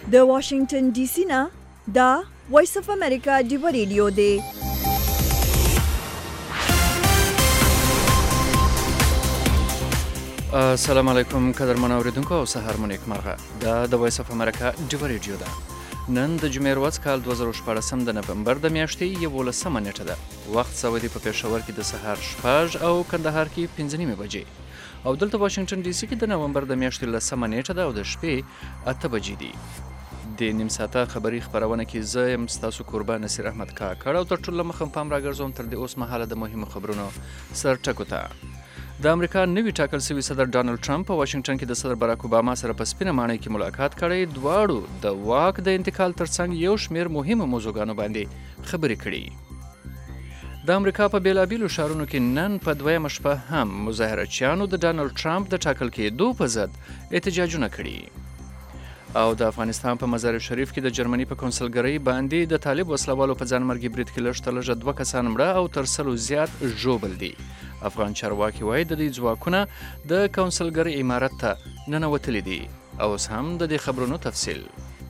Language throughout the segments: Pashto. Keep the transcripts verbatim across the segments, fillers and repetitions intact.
د واشنگټن ډي سي نه دا وایس اف امریکا دی ریډیو دی. السلام علیکم قدرمن اوریدونکو او سهار مو نیکمرغه. دا د وایس اف امریکا دی ریډیو ده. نن د جمعې ورځ کال دوه زره شپاړسم د نومبر د میاشتې یولسمه نیټه ده. وخت سعودي په پېښور کې د سهار شپږ او کندهار کې پنځه نیمې بجې او دلته واشنگټن ډي سي کې د نومبر د میاشتې لسمه نیټه ده او د شپې اته بجې دي. د نیم ساعته خبري خبرونه کې زه یم ستاسو کوربه نصیر احمد کاکړ او تر ټولو مخم پام راګرځوم تر د اوس مهاله د مهمو خبرونو سر ټکو ته. د امریکا نوي ټاکل شوي صدر ډانلډ ټرمپ په واشنگټن کې د صدر باراک اوباما سره په سپینه ماڼۍ کې ملاقات کړی. دواړو د واک د انتقال ترڅنګ یو شمېر مهمو موضوعګانو باندې خبرې کړي. د امریکا په بیلابیلو ښارونو کې نن په دویمه شپه هم مظاهرچیانو د ډانلډ ټرمپ د ټاکل کېدو په ضد احتجاجونه کړي. او د افغانستان په مزار شریف کې د جرمني په کونسلګرۍ باندې د طالب وسلوالو په ځانمرګي برید کې لږ تر لږه دوه کسان مړه او تر سلو زیات ژوبل دي. افغان چارواکي وایي د دې ځواکونه د کونسلګرۍ عمارت ته ننوتلي دي. او اوس هم د دې خبرونو تفصیل.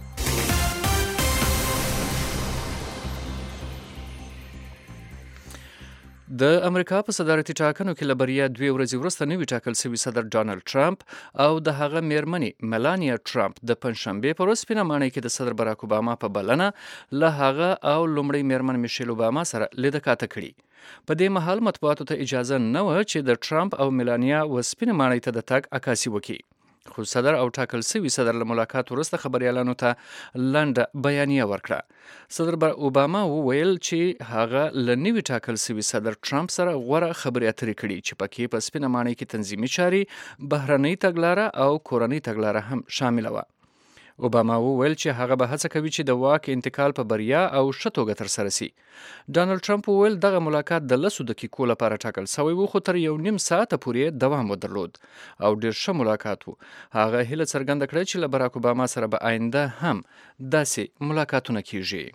د امریکا په صدارتي ټاکنو کې له بریا دوې ورځې وروسته نوي ټاکل شوي صدر ډانلډ ټرمپ او د هغه میرمنې ملانیا ټرمپ د پنجشنبې په ورځ سپینه ماڼۍ کې د صدر باراک اوباما په بلنه له هغه او لومړۍ میرمن میشیل اوباما سره لیده کاته کړي. په دې مهال مطبوعاتو ته اجازه نه وه چې د ټرمپ او ملانیا و سپینه ماڼۍ ته د تګ عکاسي وکړي. خو صدر او ټاکل شوي صدر له ملاقات وروسته خبريالانو ته لنډه بیانیه ورکړه. صدر اوباما وویل چې هغه له نوي ټاکل شوي صدر ټرمپ سره غوره خبرې اترې کړي چې پکې په سپینه ماڼۍ کې تنظیمي چاري، بهرنۍ تګلاره او کورنۍ تګلاره هم شامله وه. اوباما وویل چې هغه به هڅه کوي چې د واک انتقال په بریا او ښه توګه ترسره سي. ډانلډ ټرمپ وویل دغه ملاقات د لسو دقیقو لپاره ټاکل شوی و خو تر یو نیم ساعته پورې دوام ودرلود او ډیر ښه ملاقات و. هغه هیله څرګنده کړه چې له باراک اوباما سره به آینده هم داسې ملاقاتونه کیږي.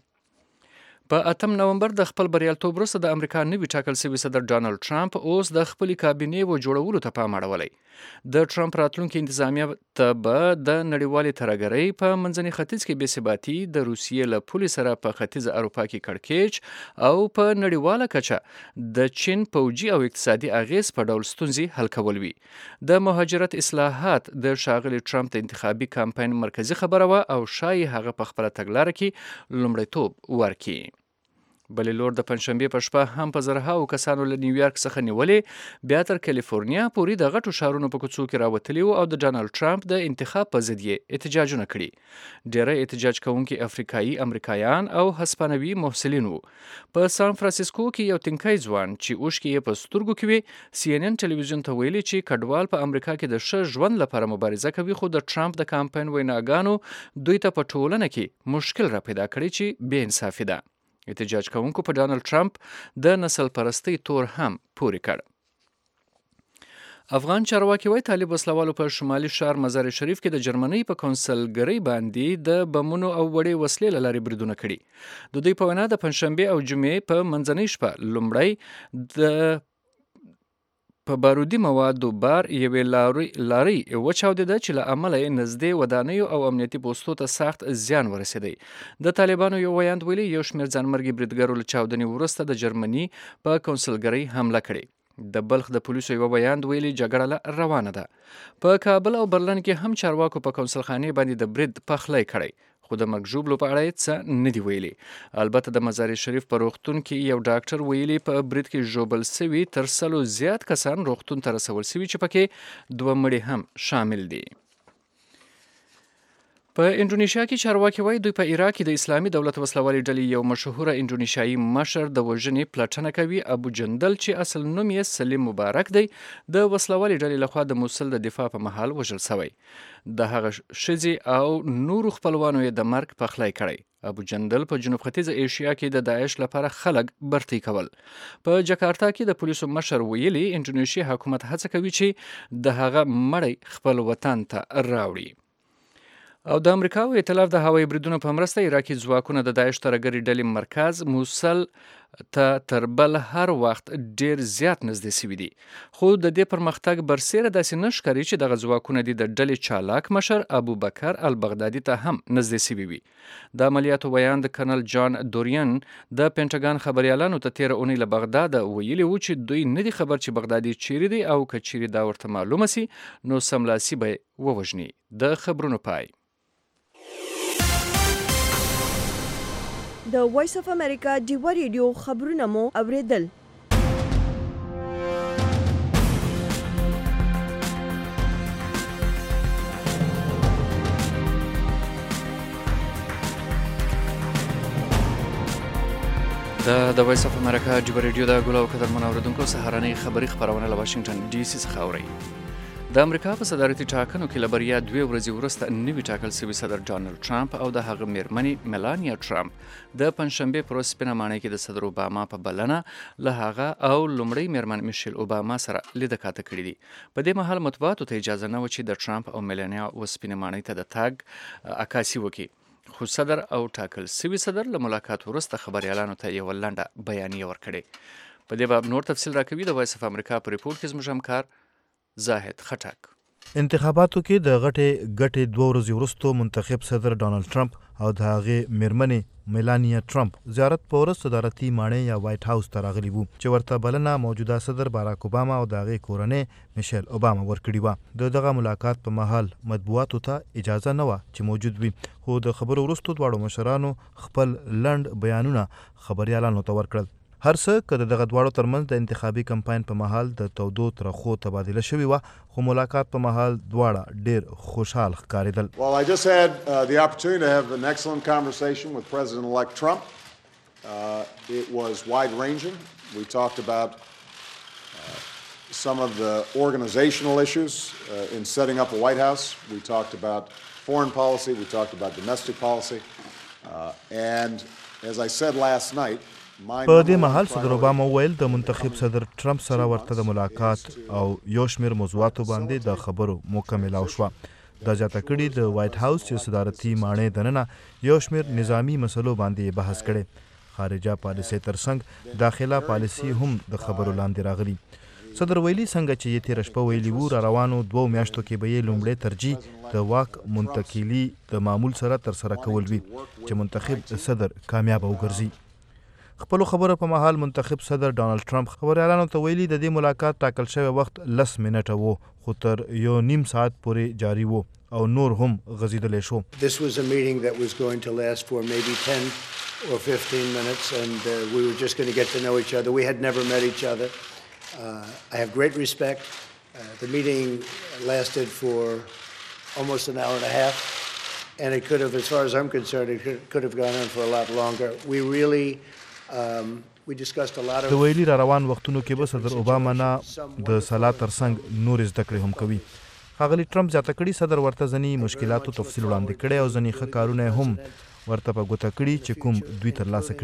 په اتم نومبر د خپل بریالیتوب وروسته د امریکا نوي ټاکل شوي صدر ډانلډ ټرمپ اوس د خپلې کابینې و جوړولو ته پام اړولی. د ټرمپ راتلونکي انتظامیه ته به د نړیوالې ترهګرۍ په منځني ختیځ کې بې ثباتي، د روسیې له پولې سره په ختیځه اروپا کې کړکېچ او په نړیواله کچه د چین پوځي او اقتصادي اغیز په ډول ستونزې حل کول وي. د مهاجرت اصلاحات د ښاغلي ټرمپ د انتخابي کمپاین مرکزي خبره وه او ښایي هغه په خپله تګلاره کې لومړیتوب ورکړي. بلې لور د پنجشنبې په شپه هم په زرهاو کسانو له نیویارک څخه نیولې بیا تر کالیفورنیا پورې د غټو ښارونو په کوڅو کې راوتلي وو او د ډانلډ ټرمپ د انتخاب په ضد یې احتجاجونه کړي. ډیری احتجاج کوونکي افریقایي امریکایان او هسپانوي محصلین وو. په سان فرانسیسکو کې یو تنکی ځوان چې اوښکې یې په سترګو کې وي سی ان ان ټلویزیون ته ویلي چې کډوال په امریکا کې د ښه ژوند لپاره مبارزه کوي خو د ټرمپ د کمپاین ویناګانو دوی ته په ټولنه کې مشکل را پیدا کړی چې بې انصافي ده. احتجاج کوونکو په ډانلډ ټرمپ د نسل پرستۍ تور هم پورې کړ. افغان چارواکي وایي طالب وسلوالو په شمالي ښار مزار شریف کې د جرمني په کونسلګرۍ باندې د بمونو او وړې وسلې له لارې بریدونه کړي. د دوی په وینا د پنجشنبې او جمعې په منځنۍ شپه لومړی د په بارودي موادو بار یوې لارۍ لارۍ وچاودېده چې له امله یې نږدې ودانیو او امنیتي پوستو ته سخت زیان ورسېدی. د طالبانو یو ویاند ویلي یو شمېر ځانمرګي بریدګرو له چاودنې وروسته د جرمني په کونسلګرۍ حمله کړې. د بلخ د پولیسو یو ویاند ویلي جګړه لا روانه ده. په کابل او برلن کې هم چارواکو په کونسلخانې باندې د برید پخلی کړی خو د مرګ ژوبلو په اړه یې څه نه دي ویلي. البته د مزار شریف په روغتون کې یو ډاکټر ویلي په برید کې ژوبل سوي تر سلو زیات کسان روغتون ته رسول سوي چې پکې دوه مړي هم شامل دي. په انډونیشیا کې چارواکي وایي دوی په عراق کې د اسلامي دولت وسلوالې ډلې یو مشهوره انډونیشیایي مشر د وژنې پلټنه کوي. ابو جندل چې اصل نوم یې سلیم مبارک دی د وسلوالې ډلې لخوا د موصل د دفاع په مهال وژل شوی. د هغه ښځې او نورو خپلوانو یې د مرګ پخلی کړی. ابو جندل په جنوب ختیځه ایشیا کې د داعش لپاره خلک برتۍ کول. په جکارتا کې د پولیسو مشر ویلي انډونیشیا حکومت هڅه کوي چې د هغه مړی خپل وطن ته راوړي. او د امریکا او ائتلاف د هوایي بریدونو په مرسته عراقي ځواکونه د داعش ترهګرې ډلې مرکز موصل ته تر بل هر وخت ډیر زیات نږدې سوي دي، خو د دې پرمختګ برسیره داسې نه ښکاري چې دغه ځواکونه د ډلې چالاک مشر ابو بکر البغدادي ته هم نږدې سوي وي. د عملیاتو ویاند کرنل جان دورین د پینټاګان خبريالانو ته تیر اونۍ له بغداد ویلي وو چې دوی نه دي خبر چې بغدادي چیرې دی او که چیرې دا ورته معلومه سي نو سملاسي به ووژني. د خبرونو پای. د وایس اف امریکا ډیوا ریډیو خبرونه مو اوریدل. د د وایس اف امریکا ډیوا ریډیو د ګلو قدرمن اوریدونکو سهارنۍ خبری خبرونه له واشنگټن ډي سي څخه اوري. د امریکا په صدارتي ټاکنو کې له بریا دوه ورځې وروسته نوي ټاکل شوي صدر ډانلډ ټرمپ او د هغه میرمنې ملانیا ټرمپ د پنځشنبه پر ورځ سپینه ماڼۍ کې د صدر اوباما په بلنه له هغه او لومړی میرمن میشل اوباما سره لیده کاته کړې دي. په دې مهال مطبوعاتو ته اجازه نه و چې د ټرمپ او ملانیا و سپینه ماڼۍ ته د تګ عکاسي وکړي، خو صدر او ټاکل شوي صدر له ملاقات وروسته خبريالانو ته یو لنډه بیانیه ورکړې. په دې باب نور تفصیل راکوي د وایس اف امریکا په ریپورت کې زموږ همکار زاهد خټک. انتخاباتو کې د غټې غټې دوه ورځې وروسته منتخب صدر ډانلډ ټرمپ او د هغې میرمنې میلانیا ټرمپ زیارت په ورځ صدارتي ماڼۍ یا وایټ هاوس ته راغلي وو چې ورته بلنه موجوده صدر باراک اوباما او د هغې کورنۍ میشل اوباما ورکړې وه. د دغه ملاقات په مهال مطبوعاتو ته اجازه نه وه چې موجود وي، خو د خبرو وروسته دواړو مشرانو خپل لنډ بیانونه خبريالانو ته ورکړل. هر څه که د دغه دواړو ترمنځ د انتخابي کمپاین په مهال د تودو ترخو تبادله شوې وه، خو ملاقات په مهال دواړه ډیر خوشحال ښکارېدل. Well, I just had uh, the opportunity to have an excellent conversation with President-elect Trump. Uh, it was wide-ranging. We talked about uh, some of the organizational issues uh, in setting up a White House. We talked about foreign policy. We talked about domestic policy. Uh, and as I said last night, په دې مهال صدر اوباما ویل د منتخب صدر ټرمپ سره ورته د ملاقات او یو شمېر موضوعاتو باندې د خبرو موقع میلاو شوه. دا زیاته کړي د وایټ هاوس چې صدارتي ماڼۍ دننه یو شمېر نظامی مسلو باندې بحث کړي. خارجه پالیسۍ ترڅنګ داخله پالیسي هم د خبرو لاندې راغلي. صدر ویلي څنګه چې یې تېره شپه ویلي وو، را روانو دوو میاشتو کې به یې لومړی ترجیح د واک منتقلي د معمول سره ترسره کول وي چې منتخب صدر کامیاب وګرځي. خپلو خبرو په مهال منتخب صدر ډانلډ ټرمپ خبريالانو ته ویلي د دې ملاقات ټاکل شوی وخت لس منټه وو، خو تر یو نیم ساعت پورې جاري وو او نور هم غځېدلی شو. This was a meeting that was going to last for maybe ten or fifteen minutes and uh, we were just going to get to know each other. We had never met each other. Uh, I have great respect. Uh, the meeting lasted for almost an hour and a half and it could have, as far as I'm concerned, it could, could have gone on for a lot longer. We really Um, we discussed a lot of د ویلي را روان وختونو کې به صدر اوباما نه د سلا ترڅنګ نور زده کړې هم کوي. ښاغلي ټرمپ زیاته کړي صدر ورته ځینې مشکلاتو تفصیل وړاندې کړی او ځینې ښه کارونه هم ورته په ګوته کړي چې کوم دوی ترلاسه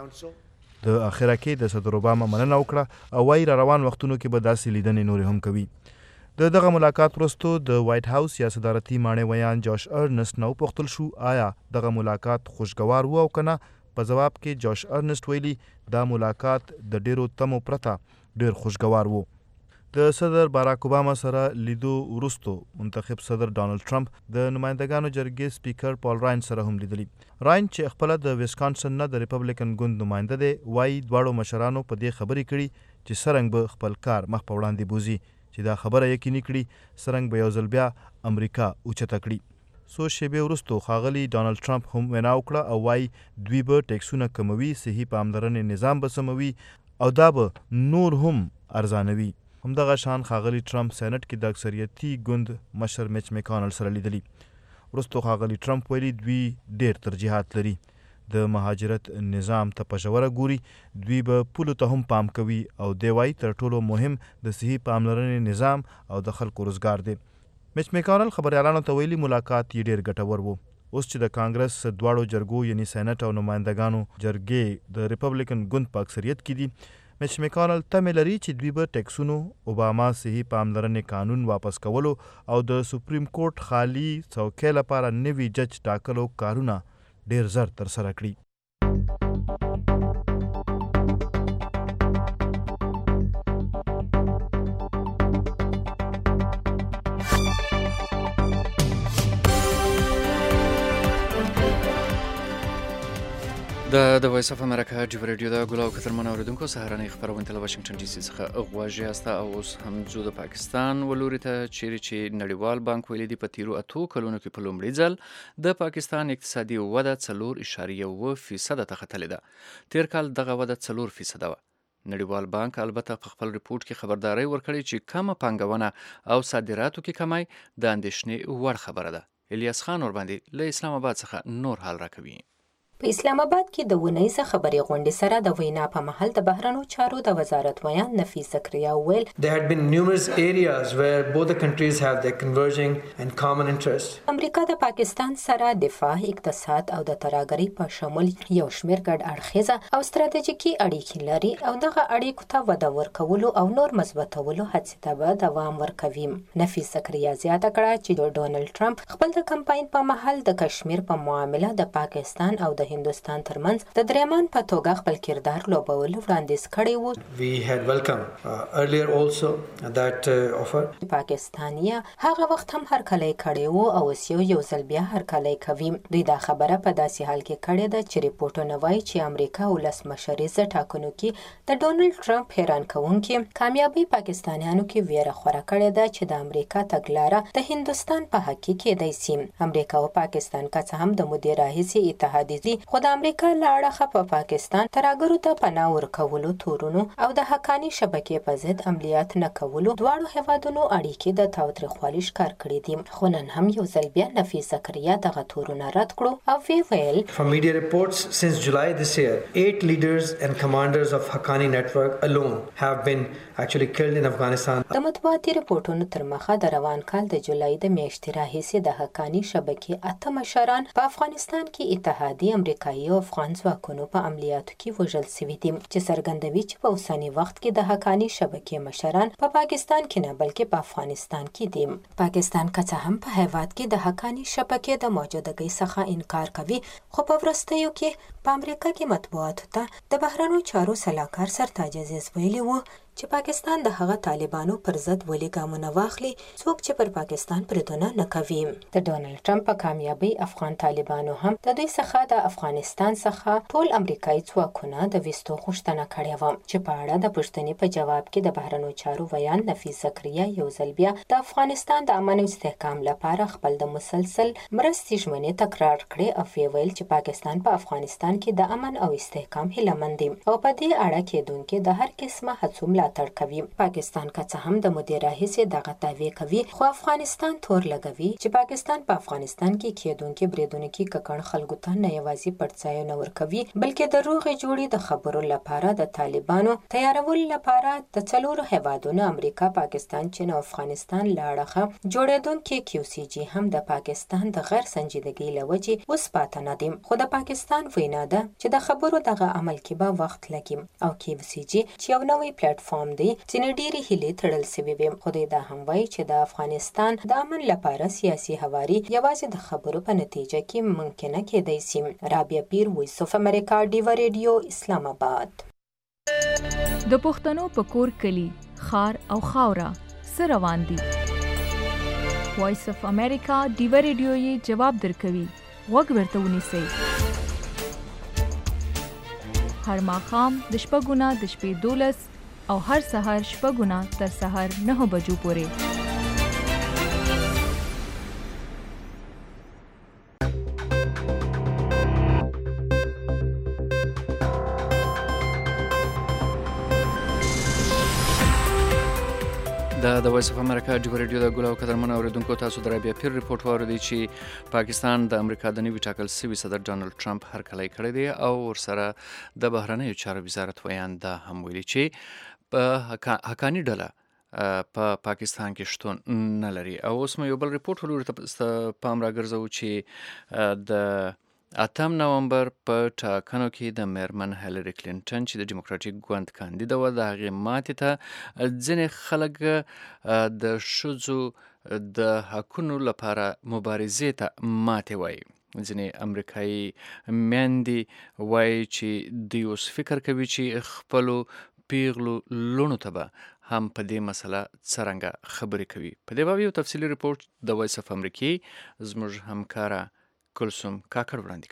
کړي. د اخره کې د صدر اوباما مننه وکړه او وایي را روان وختونو کې به داسې لیدنې نورې هم کوي. د دغه ملاقات وروسته د وایټ هاوس یا صدارتي ماڼۍ ویان جاش ارنسټ نه وپوښتل شو آیا دغه ملاقات خوشګوار و او که نه. په جواب کې جاش ارنسټ ویلي دا ملاقات د ډیرو تمو پرته ډیر خوشګوار وو. د صدر باراک اوباما سره لیدو وروسته منتخب صدر ډانلډ ټرمپ د نمایندګانو جرګې سپیکر پال راین سره هم لیدلی. راین چې خپله د ویسکانسن نه د ریپبلیکن ګوند نماینده دی، وایي دواړو مشرانو په دې خبرې کړي چې څرنګه به خپل کار مخ په وړاندې بوځي، چې دا خبره یقیني کړي څرنګه به یو ځل بیا امریکا اوچته کړي. څو شیبې وروسته ښاغلي ډانلډ ټرمپ هم وینا وکړه او وایي دوی به ټیکسونه کموي، صحي پاملرنې نظام به سموي او دا به نور هم ارزانوي. همدغه شان ښاغلي ټرمپ سینټ کې د اکثریتي ګوند مشر میچ میکانل سره لیدلي. وروسته ښاغلي ټرمپ ویلي دوی ډیر ترجیحات لري. د مهاجرت نظام ته په ژوره ګوري، دوی به پولو ته هم پام کوي او دی وایي تر ټولو مهم د صحي پاملرنې نظام او د خلکو روزګار دی. میچ میکانل خبريالانو ته ویلي ملاقات یې ډیر ګټور و. اوس چې د کانګرس دواړو جرګو یعنی سینټ او نمایندګانو جرګې د ریپبلیکن ګوند په اکثریت کې دي، میچ میکانل تمه لري چې دوی به ټیکسونو اوباما صحي پاملرنې قانون واپس کولو او د سپریم کورټ خالی څوکۍ لپاره نوي جج ټاکلو کارونه ډیر زر ترسره کړي. د د وایس اف امریکا ډیو رادیو د ګلاو کترمن اوریدونکو سهارنۍ خبرونه ته له واشنگټن ډي سي څخه غواړي است او اوس هم زو د پاکستان ولوري ته چیرې چې نړیوال بانک ویلي دی په تیرو اتو کلونو کې په لومړي ځل د پاکستان اقتصادي وده څلور اعشاریه اوه فیصد ته ختلې ده. تیر کال دغه وده څلور فیصد وه. نړیوال بانک البته په خپل ریپورت کې خبرداري ورکړې چې کمه پانګونه او صادراتو کې کمی د اندېښنې وړ خبره ده. الیاس خان ور باندې له اسلام آباد څخه نور حال راکوي. په اسلام آباد کې د ونیزه خبري غونډې سره د وینا په محل د بهرنیو چارو د وزارت ویان نفیس زکریا ویل There had been numerous areas where both the countries have their converging and common interest. امریکا د پاکستان سره دفاع، اقتصاد او د ترهګرۍ په شمول یو شمېر ګډ اړخیزه او ستراتیژیکي اړیکې لري او دغه اړیکو ته وده ورکولو او نور مثبتولو هڅې ته به دوام ورکوي. نفیس زکریا زیاته کړه چې ډونالد ټرمپ خپل د کمپاین په محل د کشمیر په معامله د پاکستان او د هندوستان ترمنځ د درېمان په توګه خپل کردار لوبول وړاندیز کړی وو. We had welcomed uh, earlier also that uh, offer. پاکستانیا هغه وخت هم هرکلی کړی وو او اوس یو یو ځل بیا هرکلی کوي. دوی دا خبره په داسې حال کې کړې ده چې ریپورټونه وایي چې امریکا ولسمشریزه ټاکنو کې د ډونالد ټرمپ حیران کوونکې کامیابی پاکستانیانو کې ویره خوره کړې ده چې د امریکا تګلاره د هندوستان په حق کې کېدای شي. امریکا او پاکستان که څه هم د مودې راهیسې اتحادیې خو د امریکا له اړخه په پاکستان ترهګرو ته پناه ورکولو، تورونو او د حقاني شبکې په ضد عملیات نه کولو دواړو هیوادونو اړیکې د تاوتریخوالي ښکار کړي دي. خو نن هم یو ځل بیا نفیس زکریا دغه تورونه رد کړو او وی ویل From media reports since July this year, eight leaders and commanders of Haqqani network alone have been actually killed in Afghanistan. د مطبوعاتي رپورټونو تر مخه د روان کال د جولای د میاشتې راهیسې د حقاني شبکې اته مشران په افغانستان کې اتحادیې امریکایي او افغان ځواکونو په عملیاتو کې وژل شوي دي چې څرګندوي چې په اوسني وخت کې د حقاني شبکې مشران په پا پاکستان کې نه بلکې په افغانستان کې دي. پاکستان که څه هم په هیواد کې د حقاني شبکې د موجودګۍ څخه انکار کوي، خو په وروستیو کې په امریکا کې مطبوعاتو ته د بهرنیو چارو سلاکار سرتاج عزیز ویلي وو چې پاکستان د هغه طالبانو پر ضد ولې ګامونه واخلي څوک چې پر پاکستان بریدونه نه کوي. د ډونالد ټرمپ په کامیابی افغان طالبانو هم د دوی څخه د افغانستان څخه ټول امریکایي ځواکونه د وستو غوښتنه کړې وه چې په اړه د پوښتنې په جواب کې د بهرنیو چارو ویان نفیس زکریا یو ځل بیا د افغانستان د امن او استحکام لپاره خپل د مسلسل مرستې ژمنې تکرار کړې او ویل چې پاکستان په افغانستان کې د امن او استحکام هیلهمند دی او په دې اړه کېدونکې د هر قسمه هڅو ملاتړ کوي. پاکستان که څه هم د مودې راهیسې دغه دعوې کوي، خو افغانستان تور لګوي چې پاکستان په افغانستان کې کېدونکې بریدونو کې ککړ خلکو ته نه یوازې پړڅایونه ورکوي بلکې د روغې جوړې د خبرو لپاره د طالبانو تیارولو لپاره د څلورو هیوادونو امریکا، پاکستان، چین او افغانستان له اړخه جوړېدونکې کیو سی جي هم د پاکستان د غیر سنجیدګۍ له وجې اوس پاته نه دي. خو د پاکستان وینا ده چې د خبرو دغه عمل کې به وخت لګي او کیو سی جي چې یو نوی پلیټ فارم دی چې ډېرې هیلې تړل شوې وي. خو دوی دا هم وایي چې د افغانستان د امن لپاره سیاسي هواري یوازې د خبرو په نتیجه کې ممکنه کېدای شي. رابعه پیر، وایس اف امریکا، ډیوا ریډیو، اسلام آباد. د پښتنو په کور کلی خار او خاوره سره روان دي. وایس اف امریکا ډیوا ریډیو یې جواب درکوي. وګ ورته ونیسئ. هر ماښام د شپږو نه د شپې دولس او هر سهار شپږو نه تر سهار نهو بجو پورې. د د وایس اف امریکا ډیوا ریډیو د ګلاو قدرمن اوریدونکو تاسو د رابعه پیر ریپورت واوریدئ چې پاکستان د امریکا د نوي ټاکل شوي صدر ډونالد ټرمپ هرکلی کړی دی او ورسره د بهرنیو چارو وزارت ویان دا هم ویلي چې په حقاني ډله په پاکستان کې شتون نه لري. او اوس مې یو بل ریپورت ولوري ته پام راګرځو چې د اتم نومبر په ټاکنو کې د میرمن هیلری کلینټن چې د ډیموکراټیک ګوند کاندیده وه د هغې ماتې ته ځینې خلک د ښځو د حقونو لپاره مبارزې ته ماتې وایي. ځینې امریکایي میندې وایي چې دوی اوس فکر کوي چې خپلو پیغلو لوڼو ته به هم په دې مسله څرنګه خبرې کوي. په دې باب یو تفصیلي ریپورټ د وایس اف امریکې زموږ همکاره کلثوم کاکړ وړاندې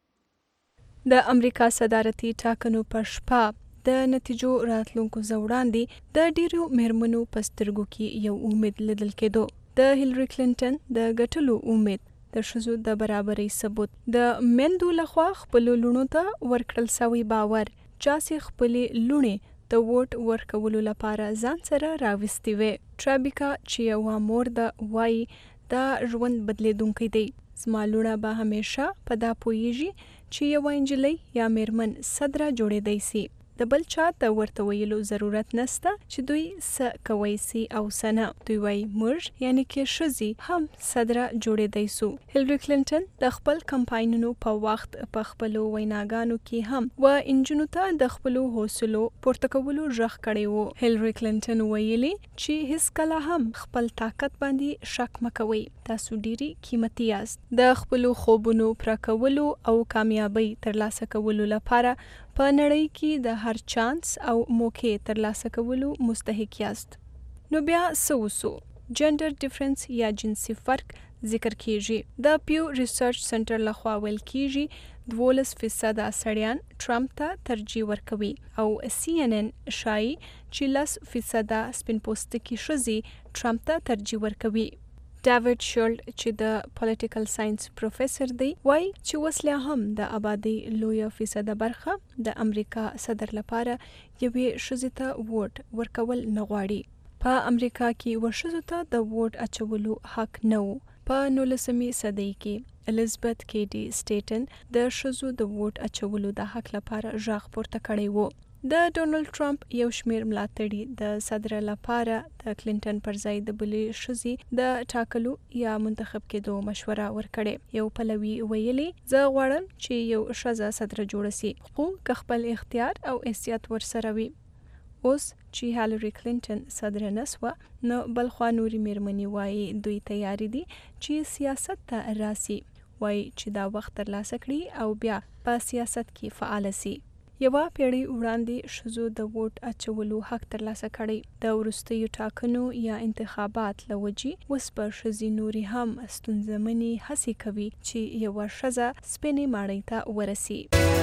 کوي. د امریکا صدارتي ټاکنو په شپه د نتیجو راتلونکو زوړاندې د ډیرو میرمنو په سترګو کې یو امید لیدل کېدو. د هیلری کلینټن د ګټلو امید د ښځو د برابرۍ ثبوت، د میندو لخوا خپلو لوڼو ته ورکړل سوی باور چې خپلې لوڼې د ووټ ورکولو لپاره ځان سره راوستې وې. ټرابیکا چې یوه مور ده وایي دا ژوند بدلیدونکی دی. زما لوڼه به همیشه په دا پوهیږي چې یوه نجلۍ یا میرمن صدره جوړېدی سي. د بل چا ته ورته ویلو ضرورت نسته چې دوی څه کوی سي او څه نه. دوی وایي موږ یعنې کې ښځې هم صدره جوړېدی سو. هیلری کلینټن د خپل کمپاینونو په وخت په خپلو ویناګانو کې هم و انجونو ته د خپلو حوصلو پورته کولو غږ کړی و. هیلری کلینټن ویلي چې هیڅکله هم خپل طاقت باندې شک مه کوئ. تاسو ډیري قیمتي یاست. د خپلو خوبونو پوره کولو او کامیابۍ ترلاسه کولو لپاره په نړۍ کې د هر چانس او موقع ترلاسه کولو مستحق یاست. نو بیا څه وسو؟ جنډر ډیفرنس یا جنسي فرق ذکر کیږي. د پیو ریسرچ سنټر لخوا ویل کیږي دولس فیصده سړیان ټرمپ ته ترجیح ورکوي او سی ان ان شایي چې لس فیصده سپین پوستکي ښځې ټرمپ ته ترجیح ورکوي. ډیوډ شولډ چې د پولیټیکل ساينس پروفیسور دی وایي چې وسله هم د آبادی لویه فیصده برخه د امریکا صدر لپاره یوې ښځې ته ووټ ورکول نه غواړي. په امریکا کې ورښځو ته د ووټ اچولو حق نه و. په نولسمې صدۍ کې الیزابت کیډي سټیټن د ښځو د ووټ اچولو د حق لپاره غږ پورته کړی و. د ډونالد ټرمپ یو شمیر ملاتړي د صدر لپاره د کلینټن پر ځای د بلې ښځې د ټاکلو یا منتخب کېدو مشوره ورکړې. یو پلوي ویلي زه غواړم چې یو ښځه صدر جوړه سي خو که خپل اختیار او حیثیت ورسره وي. اوس چې هیلری کلینټن صدر نسوه نو بلخوا نوري میرمنې وایي دوی تیاری دي چې سیاست ته راسي. وایي چې دا وخت ترلاسه کړي او بیا په سیاست کې فعال سي. یوه پیړۍ وړاندې ښځو د ووټ اچولو حق ترلاسه کړی. د وروستیو ټاکنو یا انتخابات له وجې اوس به ښځې نورې هم ستونزمنې هڅې کوي چې یوه ښځه سپینې ماڼۍ ته ورسي.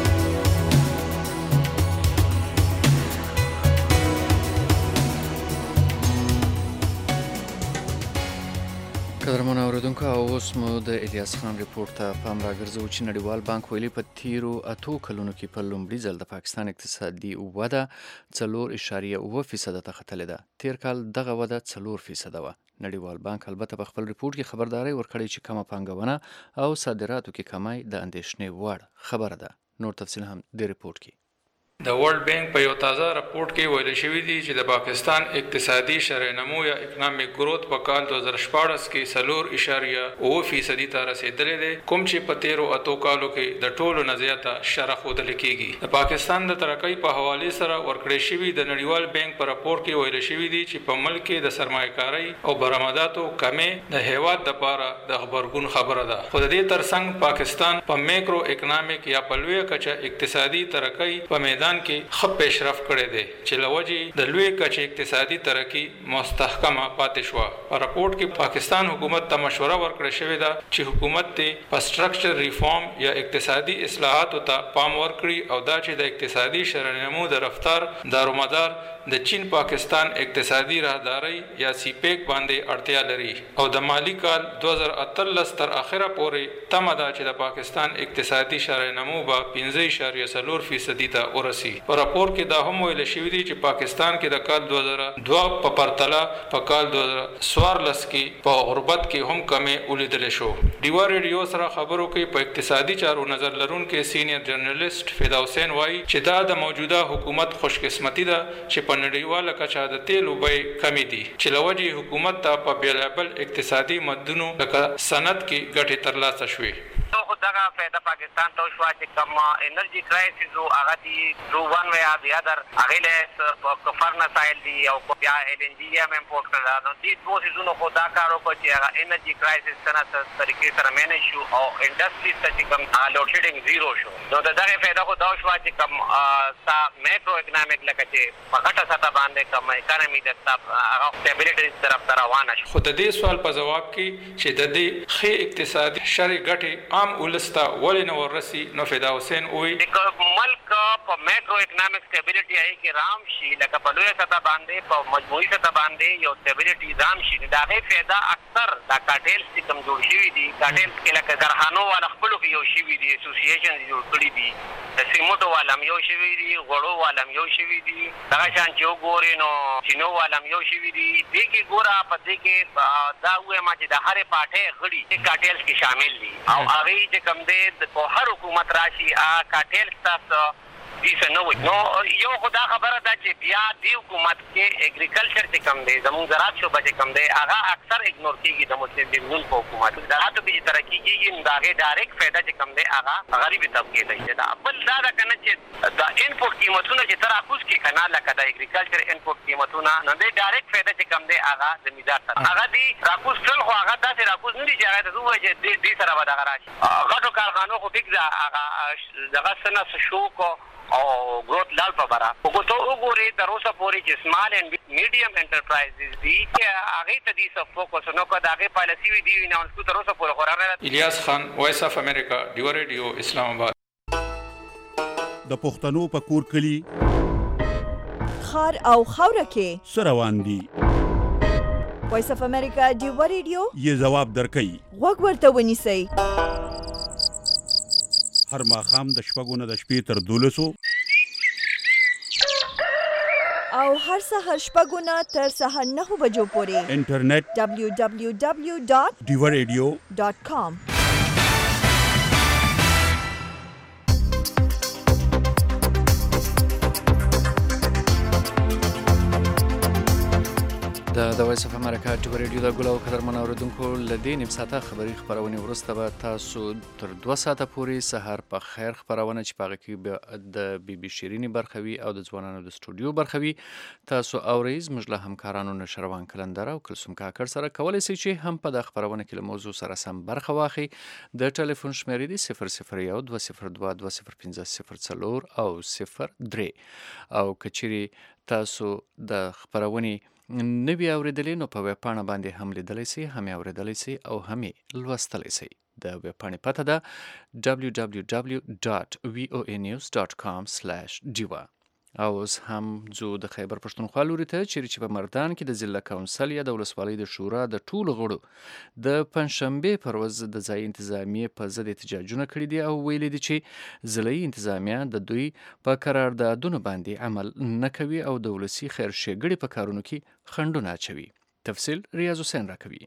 قدرمن اوریدونکو او اوس مو د الیاس خان ریپورت ته پام راګرځو چې نړیوال بانک ویلي په تیرو اتو کلونو کې په لومړي ځل د پاکستان اقتصادي وده څلور اعشاریه اوه فیصده ته ختلې ده. تیر کال دغه وده څلور فیصده وه. نړیوال بانک البته په خپل ریپورت کې خبرداري ورکړې چې کمه پانګونه او صادراتو کې کمی د اندېښنې وړ خبره ده. نور تفصیل هم د ریپورت کې. د ورلد بانک په یو تازه راپورټ کې ویل شوی دی چې د پاکستان اقتصادي شرح نمو یا اکنامک گروث په کال دوه زره شپاړس کې څلور اعشاریه اوه فیصدي ته رسیدلی دی، کوم چې په تیرو اتو کالو کې د ټولو نه زیاته شرح ښودل کېږي. د پاکستان د ترقۍ په حوالې سره ورکړی شوي د نړیوال بانک په راپورټ کې ویل شوی دی چې په ملک کې د سرمایه‌کارۍ او برآمداتو کمې د هیواد لپاره د خبرګون خبره ده. خو د دې ترڅنګ پاکستان په میکرو اکنامک یا په لویه کچه اقتصادي ترقۍ په میدان کې ښه پیشرفت کړی دی چې له وجې د لویې کچې اقتصادي ترقي مستحکمه پاتې شوه. په راپورټ کې پاکستان حکومت ته مشوره ورکړې شوې ده چې حکومت ته په سټرکچر ریفارم یا اقتصادي اصلاحاتو ته پام ورکړي او دا چې د اقتصادي شرح نمو د رفتار دارومدار د چین پاکستان اقتصادي راهداري یا سی پیک باندې اړتیا لري او د مالی کال دوه زره اتلس تر اخره پورې تمه ده چې د پاکستان اقتصادي شرح نمو به پنځه اعشاریه څلور فیصدي ته ورسي. په راپور کې دا هم ویل شوی دی چې پاکستان کې د کال دوه زره دوه په پرتله په کال دوه زره څوارلس کې په غربت کې هم کمې ولیدل شو. ډیوا ریډیو سره خبرو کې په اقتصادي چارو نظر لرونکي سینیئر جرنالست فدا حسین وایي چې دا د موجوده حکومت خوشقسمتي ده چې په نړیواله کچه د تیلو بیې کمې دي چې له وجې حکومت ته په بیلابل اقتصادي مدونو لکه صنعت کې ګټې ترلاسه شوې. خو دغه دغه فائدہ پاکستان ته شو چې کوم انرژي کرایسس او هغه دی ثرو ون وی اور دی ادر هغه له کفرنا سایل دی او بیا ال ان جی ام امپورټ کړل نو دې دوه سيزونو خو دا کارو کو چې هغه انرژي کرایسس څنګه طریقې سره مینج شو او انډستری ته کوم لوډ شیډینګ زیرو شو نو دغه فائدہ خو دا شو چې کوم سا میکرو اکونومیک لکه چې په غټه سطح باندې کوم اکانومي د هغه سټیبلیټی طرف ته روانه شو. خو د دې سوال په جواب کې چې د دې خې اقتصادي شرعي ګټې عام ولستا ولې نه ورسي نو فدا حسین وایي ملک په میکرو اکونومیک سټیبلیټی ای کې رام شي لکه په لوی سطح باندې په مجموعي سطح باندې یو سټیبلیټی رام شي دا غي فایده اکثر دا کاټیلز چې کوم جوړ شوی دي کاټیلز کې لکه کارخانو والا خپل کې یو شوی دي اسوسییشن جوړ کړی دي د سیمټو والا یو شوی دي غړو والا یو شوی دي دا شان چې وګوري نو چینو والا یو شوی دي دې کې ګورا په دې کې دا وې ما چې د هر پاټه غړي چې کاټیلز کې شامل دي او هغه چې کوم دې په هر حکومت راشي ا کاټیلز تاسو دې څنګه نو یو خدا خبره ده چې بیا دی حکومت کې اګریکلچر چې کم دی زموږ زراعت شعبه چې کم دی هغه اکثر اګنور کیږي د مسلمانانو په حکومت زراعت به ترقی کیږي داغه ډایرکټ فائدہ چې کم دی هغه غریب طبقه دی دا بل دا کنه چې د انپورټ قیمتونه چې تر اخوس کې کنه لکه د اګریکلچر انپورټ قیمتونه نه دی ډایرکټ فائدہ چې کم دی هغه زمیدار ته هغه دی راکوس ټول خو هغه داسې راکوس نه دی چې هغه ته وایي چې دې سره به دا راشي غټو کارخانو خو ټیک دا هغه دغه سنه شو کو او ګروت لال په برا وګورئ ته وګورئ تر اوسه پورې چې سمال اینڈ میډیم انټرپرایزز دي چې هغه ته دي څه فوکس نو کو دا هغه پالیسی وی دی نه اوس تر اوسه پورې خورانه. الیاس خان وایس اف امریکا ډیو ریډیو اسلام آباد. د پښتنو په کور کلی خار او خوره کې سروان دي وایس اف امریکا ډیو ریډیو یې جواب درکړي وګ ورته ونیسئ هر ماښام د شپږو نه د شپې تر دولسو او هر سهار شپږو نه تر سهار نهو بجو پورې انټرنیټ دبلیو دبلیو دبلیو ډاٹ ډیو ریډیو ډاٹ کام. د د وایس اف امریکا ډیو ریډیو د ګلو قدر منوردونکو لدې نیم ساعته خبری خبرونه ورسته به تاسو تر دوه ساعته پورې سحر په خیر خبرونه چې پاغه کې د بي بي شيريني برخوي او د ځوانانو د سټوډیو برخوي تاسو اوریز مجله همکارانو نشروان کلندر او کلسوم کاکر سره کولای شئ چې هم په د خبرونه کې موضوع سره سم برخه واخی. د ټلیفون شمیرې دی صفر صفر یو دوه صفر دوه دوه صفر پنځه صفر څلور او صفر درې او کچري تاسو د خبرونه نوی اوریدلې نو په ویبپاڼه باندې هم لیدلی سي هم اوریدلی سي او هم لوستلی سي. د ویبپاڼې پته ده دبلیو دبلیو دبلیو ډاٹ وی او ای نیوز ډاٹ کام سلیش ډیوا. او اوس هم ځو د خیبر پښتونخوا لوري ته چیرې چې په مردان کې د ضلع کونسل یا د ولسوالۍ د شورا د ټولو غړو د پنځشنبې پر ورځ د ځایي انتظامیې په ضد احتجاجونه کړي دي او ویلي دي چې ضلعي انتظامیه د دوی په قراردادونو باندې عمل نه کوي او د ولسي خیر ښېګړې په کارونو کې خنډونه اچوي. تفصیل ریاض حسین راکوي.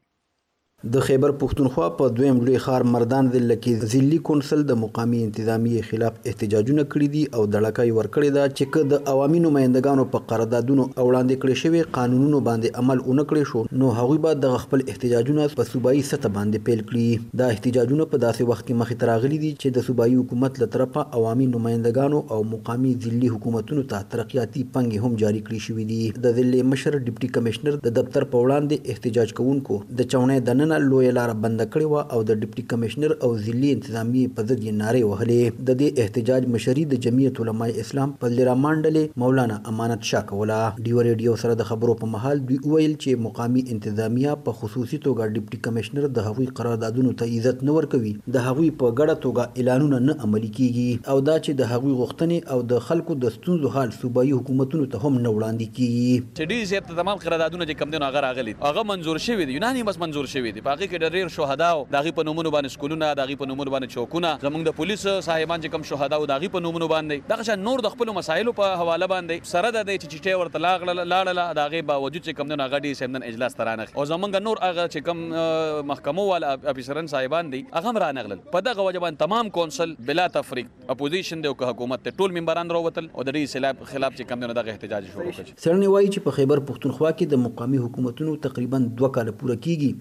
د خیبر پښتونخوا په دویم لوی ښار مردان ضلع کې ضلعي کونسل د مقامي انتظامیې خلاف احتجاجونه کړي دي او دړکه یې ورکړې ده چې که د عوامي نمایندګانو په قراردادونو او وړاندې کړي شوي قانونونو باندې عمل ونه کړی شو نو هغوی به دغه خپل احتجاجونه په صوبایي سطح باندې پیل کړي. دا احتجاجونه په داسې وخت کې مخې ته راغلي دي چې د صوبایي حکومت له طرفه عوامي نمایندګانو او مقامي ضلعي حکومتونو ته ترقیاتي پنګې هم جاري کړي شوي دي. د ضلع مشر ډیپټي کمشنر د دفتر په وړاندې احتجاج کوونکو د چونې دننه لوی لار بند کړی و او د ډیپټي کمشنر او ضلعي انتظامیې په ضد یې نارې وهلې. د دې احتجاج مشري د جمعیت علماء اسلام په لرامان ډلې مولانا امانت شاه کوله. ډیو ریډیو سره د خبرو په مهال دوی وویل چې مقامي انتظامیه په خصوصي توګه ډیپټي کمشنر د هغوی قراردادونو ته عزت نه ورکوي د هغوی په ګډه توګه اعلانونه نه عملي کیږي او دا چې د هغوی غوښتنې او د خلکو د ستونزو حل صوبایي حکومتونو ته هم نه وړاندې کیږي. چې ډیر زیات تمام قراردادونه چې کم دي هغه راغلي هغه منظور شوي دي یوناني بس منظور شوي دي باقي کې ډیر شهدا او داغي په نومونو باندې سکولونه داغي په نومونو باندې چوکونه زمونږ د پولیس صاحبان چې کم شهدا او داغي په نومونو باندې دغه نور د خپل مسایلو په حواله باندې سره د دې چې چټي ورته لاغله لاړه داغي باوجود چې کم نه غړي سیمنن اجلاس ترانه او زمونږ نور هغه چې کم محکمو وال افیسران صاحبان دي هغه رانغلل په دغه وجبان تمام کونسل بلا تفریق اپوزیشن دی او حکومت ته ټول ممبران راوتل او د دې خلاف خلاف چې کم نه دغه احتجاج شروع کړ. سرنی وایي چې په خیبر پښتونخوا کې د مقامي حکومتونو تقریبا دوه کال پوره کیږي چې پکې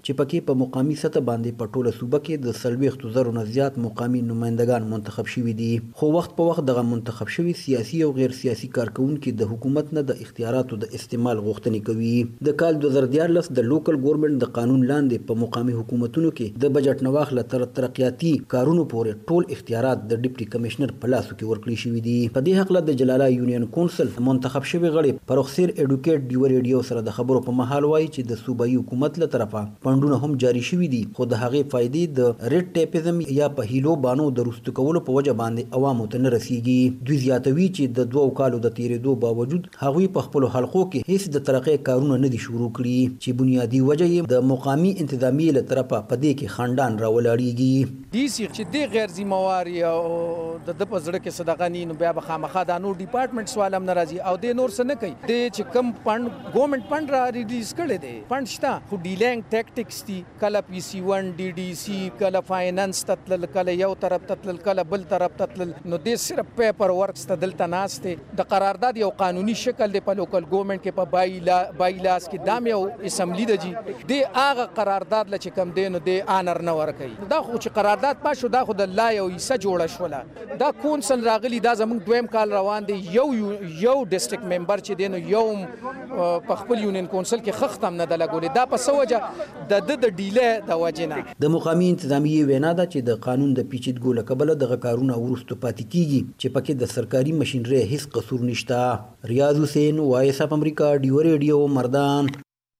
کې په مقامي سطح باندې په ټوله صوبه کې د څلوېښتو زرو نه زیات مقامي نمایندګان منتخب شوي دي، خو وخت په وخت دغه منتخب شوي سیاسي او غیر سیاسي کارکونکي د حکومت نه د اختیاراتو د استعمال غوښتنې کوي. د کال دوه زره دیارلس د لوکل ګورنمنت د قانون لاندې په مقامي حکومتونو کې د بجټ نه واخله تر ترقیاتي کارونو پورې ټول اختیارات د ډیپټي کمشنر په لاسو کې ورکړل شوي دي. په دې هکله د جلاله یونین کونسل منتخب شوي غړي پروخسیر ایډوکیټ ډیو ریډیو سره د خبرو په مهال وایي چې د صوبایي حکومت له طرفه فنډونه هم جاري شوي دي، خو د هغې فایدې د ریډ ټیپزم یا په هیلو بانو د رستو کولو په وجه باندې عوامو ته نه رسیږي. دوی زیاتوي چې د دوو کالو د تیرېدو باوجود هغوی په خپلو حلقو کې هیڅ د ترقۍ کارونه نه دي شروع کړي، چې بنیادي وجه یې د مقامي انتظامیې له طرفه په دې کې خنډان راولاړېږي. دې سي چې دې غیر ذمہواري او د د په زړه کې صدقه نه نو بیا به خامخا د نور ډپارټمنټ سوال هم ناراضي او د نور څه نه کوي. د چې کم فند ګورنمنت فند را ریلیز کړي دي فند شته، خو ډیلینګ ټیکټکس دي، کله پی سی ون ډي ډي سی، کله فاینانس تتل، کله یو طرف تتل، کله بل طرف تتل، نو د صرف پیپر ورکس ته دلته ناشته د قرارداد یو قانوني شکل دی په لوکل ګورنمنت کې په بایلا بایلاس کې دام یو اسمبلی د جی د هغه قرارداد لچ کم دی نو د آنر نه ورکي. دا خو چې قرارداد پاشو دا خو د لا یو حصہ جوړه شوله. دا کونسل راغلی دا زموږ دویم کال روان دی، یو یو ډیسټریکټ ممبر چې دی نو یو په خپل یونین کونسل کې خخت هم نه د لګولې. دا په سوجه د د ډیله د وجنه د مقامي انتظامیې وینا ده چې د قانون د پیچیدګو له کبله دغه کارونه ورستو پاتې کیږي چې پکې د سرکاري ماشینري هیڅ قصور نشته. ریاض حسین، وایس اف امریکا، ډیو ریډیو، مردان.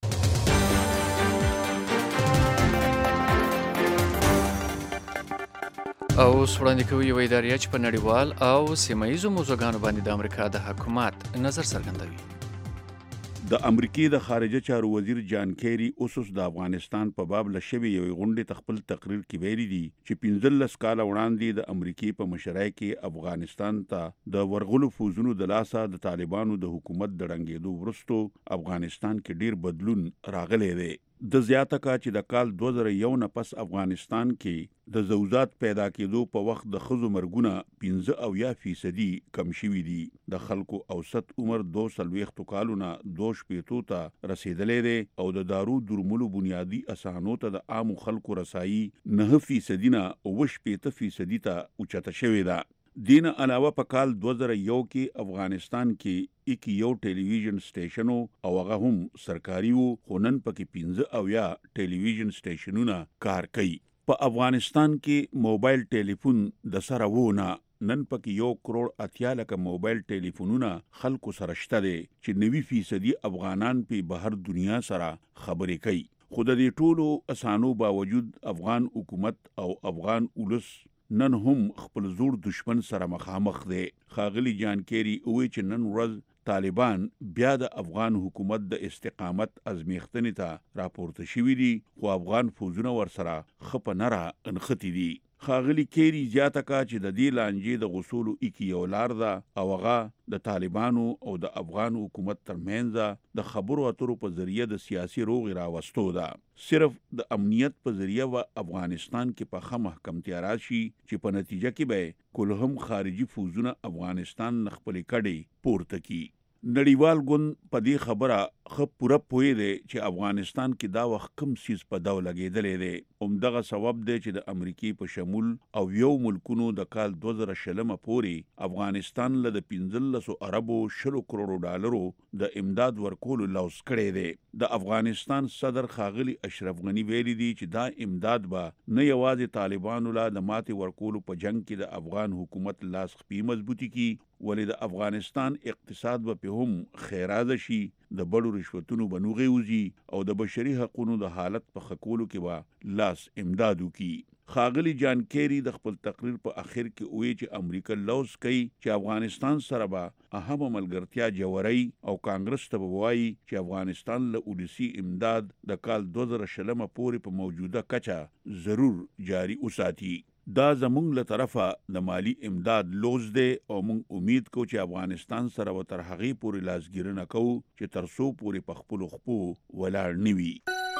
او وړاندې کوي یو ادارې چې په نړیوال او سیمه ییزو موضوعګانو باندې د امریکا د حکومت نظر څرګندوي. د امریکای د خارجه چارو وزیر جان کیری اوسوس د افغانستان په باب لشبي یو غونډه تخپل تقریر کې ویلي دي چې پنځلس کال وړاندې د امریکای په مشرۍ کې افغانستان ته د ورغلو فوزونو د لاسه د طالبانو د حکومت د رنګېدو وروسته افغانستان کې ډیر بدلون راغلی دی. د زیاته کا چې د کال دوه زره یو نه پس افغانستان کې د زوجات پیدا کېدو په وخت د ښځو مرګونه پنځه اویا فیصدي کم شوي دي. د خلکو اوسط عمر دوه څلوېښتو کالونه دوه شپېتو ته رسېدلی دی او د دارو درملو بنیادي اسانو ته د عامو خلکو رسایي نهه فیصدي نه اوه شپېته فیصدي ته اوچته شوې ده. دین علاوه په کال دوه زره یو کې افغانستان کې یک یو ټلویزیون سټیشنو او هغه هم سرکاري وو، خو نن پکې پنځه اویا ټلویزیون سټیشنونه کار کوي. په افغانستان کې موبایل ټلیفون د سره وونه نن پکې یو کروڑ اتیا لکه موبایل ټلیفونونه خلکو سره شته دي چې نوي فیصدي افغانان په بهر دنیا سره خبرې کوي. خو د دې ټولو اسانو باوجود افغان حکومت او افغان ولس نن هم خپل زور دشمن سره مخامخ دی. ښاغلي جان کیری وایي چې نن ورځ طالبان بیا د افغان حکومت د استقامت ازمیښتنې ته راپورته شوي دي، خو افغان فوجونه ورسره ښه په نره انختی دي. ښاغلي کیری زیاته کا چې د دې لانجې د غوڅولو ایکي یو لار ده او هغه د طالبانو او د افغان حکومت ترمنځ د خبرو اترو په ذریعه د سیاسي روغې راوستو ده. صرف د امنیت په ذریعه و افغانستان کې په ښه محکمتیا راشي چې په نتیجه کې به کلهم خارجي فوجونه افغانستان نه خپلې کډې پورته کړي. نړیوال ګوند په دې خبره ښه پوره پوهې دی چې افغانستان کې دا وخت کم سیز په دو لګېدلی دی. همدغه سبب دی چې د امریکې په شمول او یو ملکونو د کال دوه زره شلمه پورې افغانستان له د پنځلسو اربو شلو کروڑو ډالرو د امداد ورکولو لوز کړی دی. د افغانستان صدر ښاغلي اشرف غني ویلي دي چې دا امداد به نه یوازې طالبانو له د ماتې ورکولو په جنگ کې د افغان حکومت لاس خپي مضبوطي کی، ولې د افغانستان اقتصاد به په هم خیرازه شي، د بړو رشوتونو به نوغې وځي او د بشري حقونو د حالت په ښه کولو کې به لاس امداد وکړي. ښاغلي جان کیری د خپل تقریر په اخر کې وایي چې امریکا لوز کوي چې افغانستان سره به اهمه ملګرتیا جوړي او کانګرس ته به وایي چې افغانستان له ولسي امداد د کال دوه زره شلمه پورې په موجوده کچه ضرور جاري وساتي. دا زمونږ له طرفه د مالی امداد لوز دی او مونږ امید کوو چې افغانستان سره به تر هغې پورې لاسګیرنه کوو چې تر څو پورې په خپلو خپو ولاړ نه وي.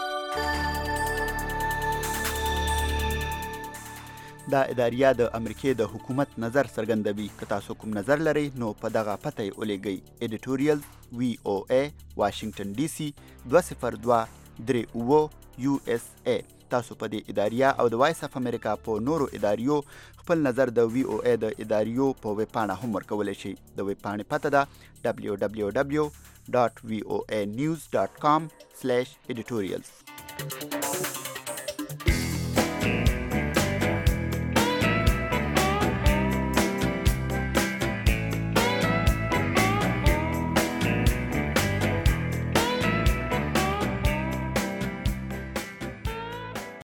دا اداریه د امریکې د حکومت نظر څرګندوي. که تاسو کوم نظر لرئ نو په دغه پته یې ولیږئ. ایډیټوریل وی او ای واشنگټن ډي سي دوه صفر دوه درې اوه یو اس ای. تاسو په دې اداریه او د وایس اف امریکا په نورو اداریو خپل نظر د وی او ای د اداریو په ویب پاڼه هم ورکولی شئ. د ویب پاڼې پته ده دبلیو دبلیو دبلیو ډاټ وی او ای نیوز ډاټ کام سلیش ایډیټوریلز.